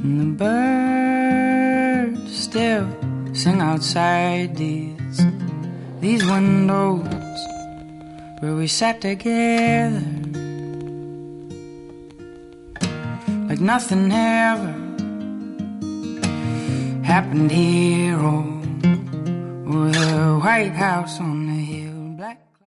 And the birds still sing outside these windows where we sat together like nothing ever happened here or the White House on